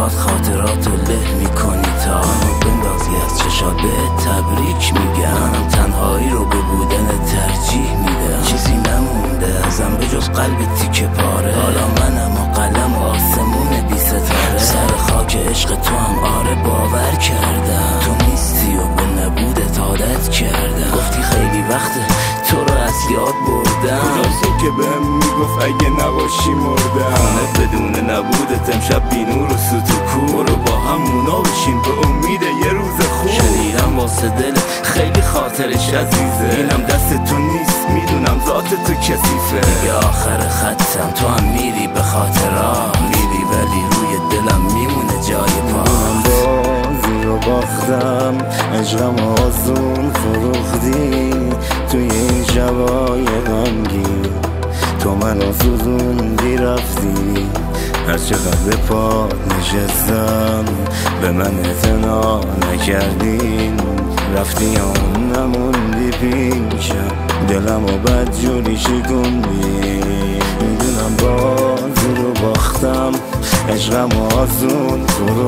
باهات خاطرات رو له میکنی تا منو بندازی از چشات به تبریک میگم. منم تنهایی رو به بودن ترجیح میدم. چیزی نمونده ازم به جز قلب تیکه پاره. حالا منم و قلم و آسمون بی ستاره. سر خاک عشق تو هم آره باور کردم. تو نیستی و به نبودت عادت کردم. گفتی خیلی وقته تو رو از یاد بردم. کجاست که بهم میگفت اگه نباشی مردم. خونه بدون نبودت امشب بی نور و سوتوکو. برو با هم مونا بشین به امید یه روز خوب. شنیدم واسه دل خیلی خاطرش عزیزه. اینم دست تو نیست میدونم ذات تو کثیفه. دیگه آخر خطم تو هم میری به خاطرات. میری ولی روی دلم میمونه جای پا. من بازی رو باختم عشقم آزون فروختی توی این شبای غمگین. تو منو سوزوندی رفتی. هر چقدر به پا نشستم به من اعتنا نکردین. رفتی اون نموندی پیشم دلم و بد جوری شکوندی. میدونم بازی رو باختم عشقم آزون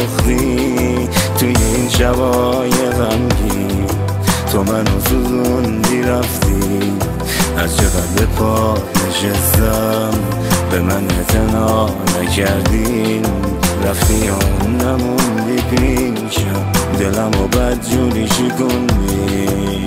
فروختی توی این شبای غمگین. تو منو سوزوندی رفتی. هر چقدر به پا نشستم به من اعتنا نکردین. رفتی اون نموندی پیشم دلم و بد جوری شکوندی.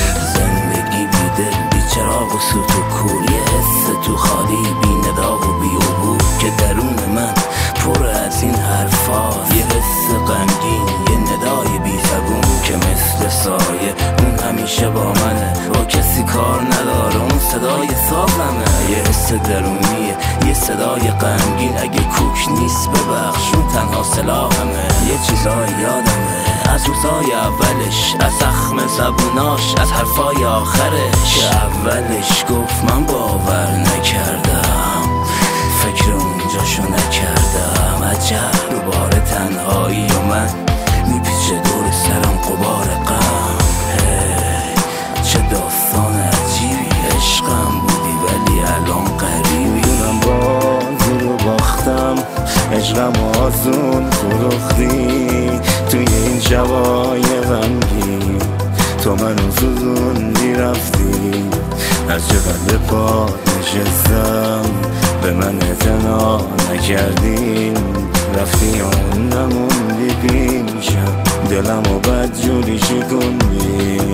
زندگی بی دل بی چراغ و سوت و کور. یه حس تو خالی بی ندا و بی عبور که درون من پر از این حرفاست. یه حس غمگین یه ندای بی فگون که مثل سایه اون همیشه با منه. با کسی کار نداره اون صدای سازمه. یه حس درونیه یه صدای غمگین. اگه کوک نیست ببخش اون تنها سلاحمه. یه چیزای یادمه از روزای اولش، از زخم زبوناش، از حرفای آخرش که اولش گفت من باور نکردم. فکر اونجاشو نکردم. عجب دوباره تنهایی و من میپیچه دور سرم غبار غم. چه داستان عجیبی. عشقم بودی ولی الان غریبی. من بازی رو باختم عشقم آزون فروختی توی این شبای غمگین. تو منو سوزوندی رفتی. هر چقدر به پا نشستم به من اعتنا نکردین. رفتی اون نموندی پیشم دلم و بد جوری شکوندی.